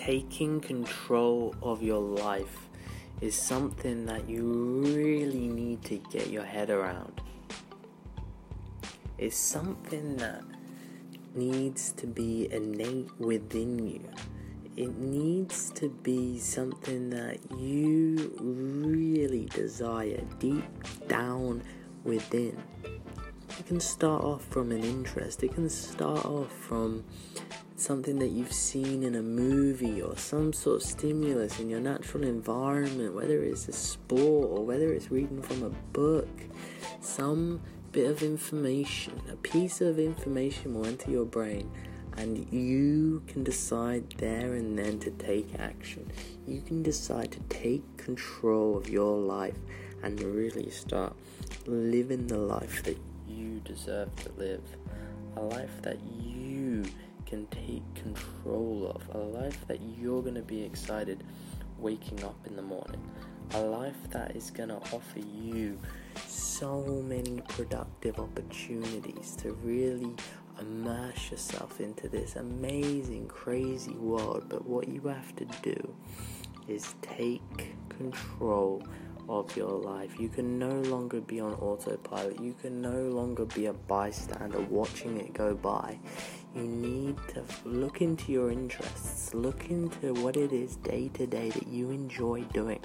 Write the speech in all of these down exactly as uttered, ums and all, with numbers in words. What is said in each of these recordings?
taking control of your life is something that you really need to get your head around. It's something that needs to be innate within you. It needs to be something that you really desire deep down within. It can start off from an interest. It can start off from something that you've seen in a movie or some sort of stimulus in your natural environment, whether it's a sport or whether it's reading from a book. Some bit of information, a piece of information will enter your brain, and you can decide there and then to take action. You can decide to take control of your life and really start living the life that you deserve to live. A life that you can take control of. A life that you're going to be excited waking up in the morning. A life that is going to offer you so many productive opportunities to really immerse yourself into this amazing, crazy world. But what you have to do is take control of your life. You can no longer be on autopilot. You can no longer be a bystander watching it go by. You need to look into your interests, look into what it is day to day that you enjoy doing.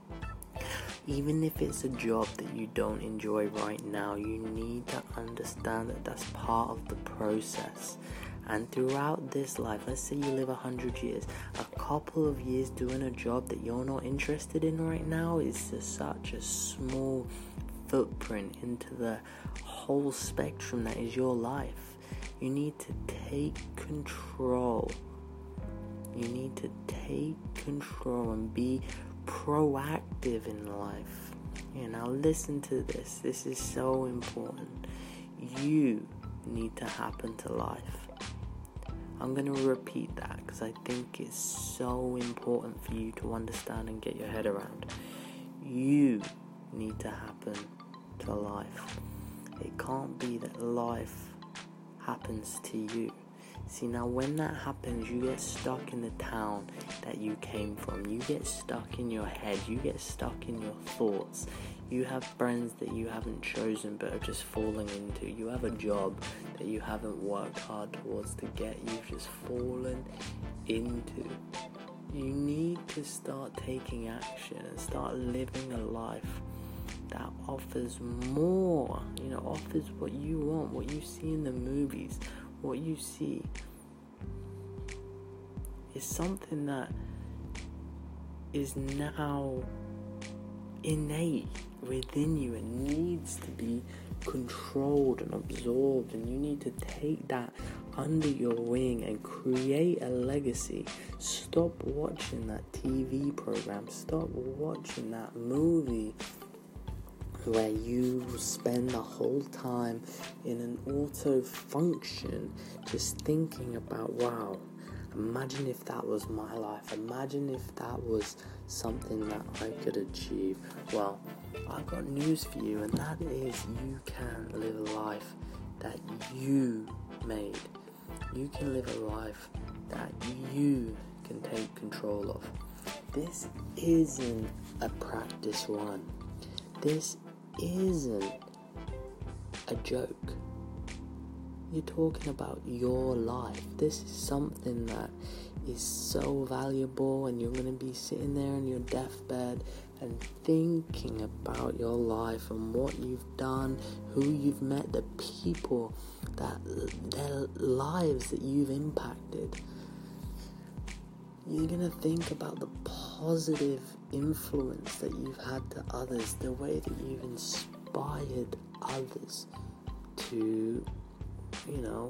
Even if it's a job that you don't enjoy right now, you need to understand that that's part of the process. And throughout this life, let's say you live a hundred years, a couple of years doing a job that you're not interested in right now is just such a small footprint into the whole spectrum that is your life. You need to take control. You need to take control and be proactive in life. Yeah, now listen to this. This is so important. You need to happen to life. I'm going to repeat that because I think it's so important for you to understand and get your head around. You need to happen to life. It can't be that life happens to you. See, now when that happens, you get stuck in the town that you came from. You get stuck in your head. You get stuck in your thoughts. You have friends that you haven't chosen but are just falling into. You have a job that you haven't worked hard towards to get. You've just fallen into. You need to start taking action and start living a life that offers more. You know, offers what you want, what you see in the movies. What you see is something that is now innate within you and needs to be controlled and absorbed, and you need to take that under your wing and create a legacy. Stop watching that T V program. Stop watching that movie where you spend the whole time in an auto function just thinking about, wow, imagine if that was my life. Imagine if that was something that I could achieve. Well, I've got news for you, and that is you can live a life that you made. You can live a life that you can take control of. This isn't a practice run. This isn't a joke. You're talking about your life. This is something that is so valuable, and you're going to be sitting there on your deathbed and thinking about your life and what you've done, who you've met, the people, that their lives that you've impacted. You're going to think about the positive influence that you've had to others, the way that you've inspired others to, you know,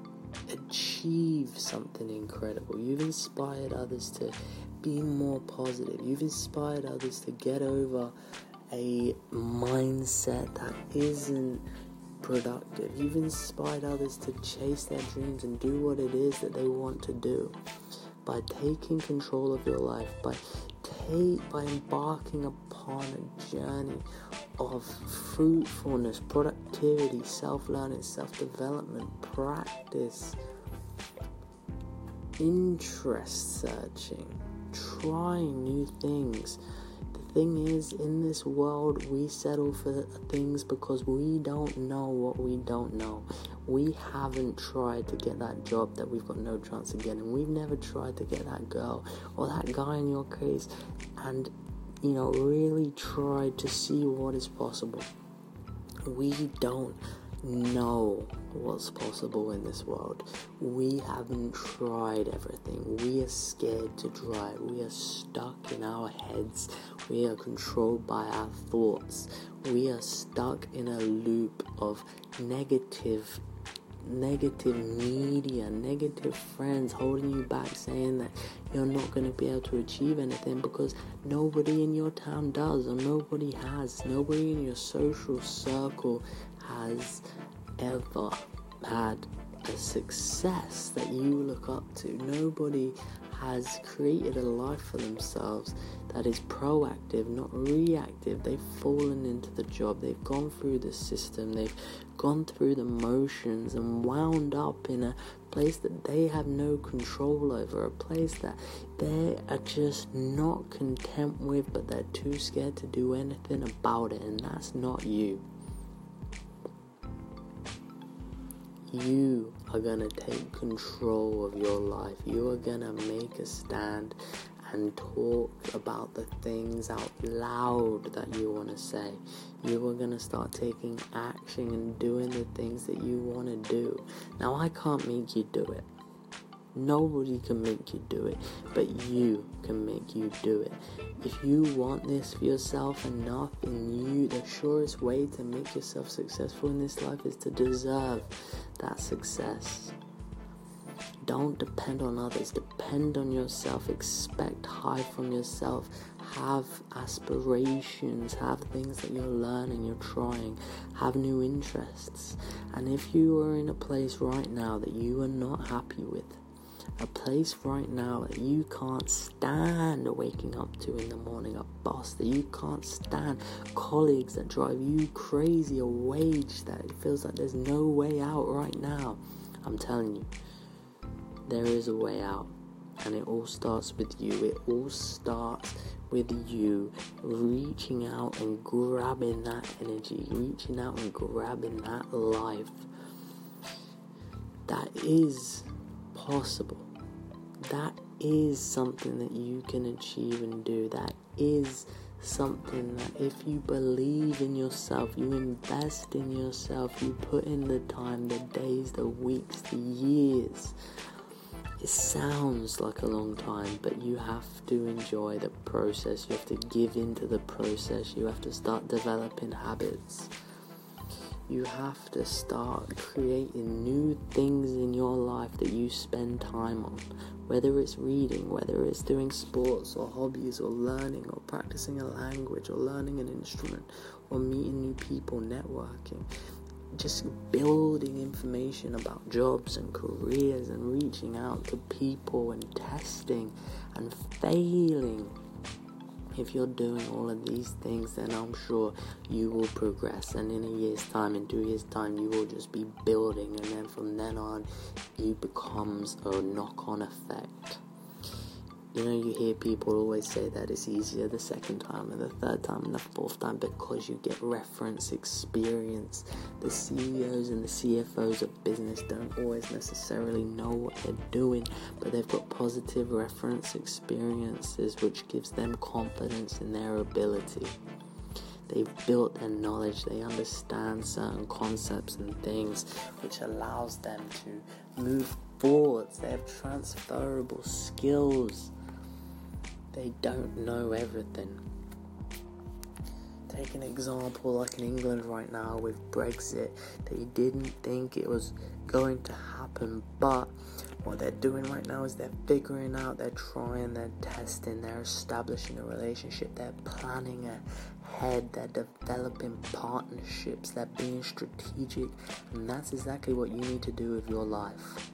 achieve something incredible. You've inspired others to be more positive. You've inspired others to get over a mindset that isn't productive. You've inspired others to chase their dreams and do what it is that they want to do. By taking control of your life, by take, by embarking upon a journey of fruitfulness, productivity, self-learning, self-development, practice, interest searching, trying new things. The thing is, in this world, we settle for things because we don't know what we don't know. We haven't tried to get that job that we've got no chance of getting. We've never tried to get that girl or that guy in your case and, you know, really tried to see what is possible. We don't know what's possible in this world. We haven't tried everything. We are scared to try. We are stuck in our heads. We are controlled by our thoughts. We are stuck in a loop of negative negative media, negative friends holding you back, saying that you're not going to be able to achieve anything because nobody in your town does, or nobody has. Nobody in your social circle has ever had a success that you look up to. Nobody has created a life for themselves that is proactive, not reactive. They've fallen into the job, they've gone through the system, they've gone through the motions and wound up in a place that they have no control over, a place that they are just not content with, but they're too scared to do anything about it, and that's not you. You are going to take control of your life. You are going to make a stand and talk about the things out loud that you want to say. You are going to start taking action and doing the things that you want to do. Now, I can't make you do it. Nobody can make you do it, but you can make you do it. If you want this for yourself enough in you, the surest way to make yourself successful in this life is to deserve that success. Don't depend on others. Depend on yourself. Expect high from yourself. Have aspirations. Have things that you're learning, you're trying. Have new interests. And if you are in a place right now that you are not happy with, a place right now that you can't stand waking up to in the morning, a boss that you can't stand, colleagues that drive you crazy, a wage that it feels like there's no way out right now, I'm telling you, there is a way out, and it all starts with you. It all starts with you reaching out and grabbing that energy, reaching out and grabbing that life that is possible. That is something that you can achieve and do. That is something that if you believe in yourself, you invest in yourself, you put in the time, the days, the weeks, the years. It sounds like a long time, but you have to enjoy the process. You have to give into the process. You have to start developing habits. You have to start creating new things in your life that you spend time on. Whether it's reading, whether it's doing sports or hobbies or learning or practicing a language or learning an instrument or meeting new people, networking. Just building information about jobs and careers and reaching out to people and testing and failing. If you're doing all of these things, then I'm sure you will progress, and in a year's time, in two years' time, you will just be building, and then from then on, it becomes a knock-on effect. You know, you hear people always say that it's easier the second time and the third time and the fourth time because you get reference experience. The C E Os and the C F Os of business don't always necessarily know what they're doing, but they've got positive reference experiences which gives them confidence in their ability. They've built their knowledge, they understand certain concepts and things which allows them to move forward. They have transferable skills. They don't know everything. Take an example like in England right now with Brexit. They didn't think it was going to happen, but what they're doing right now is they're figuring out, they're trying, they're testing, they're establishing a relationship, they're planning ahead, they're developing partnerships, they're being strategic, and that's exactly what you need to do with your life.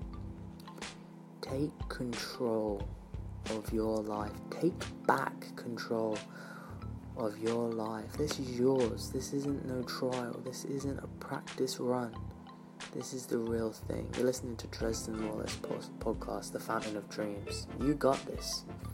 Take control of your life. Take back control of your life. This is yours. This isn't no trial. This isn't a practice run. This is the real thing. You're listening to Dresden Wallace podcast, The Fountain of Dreams. You got this.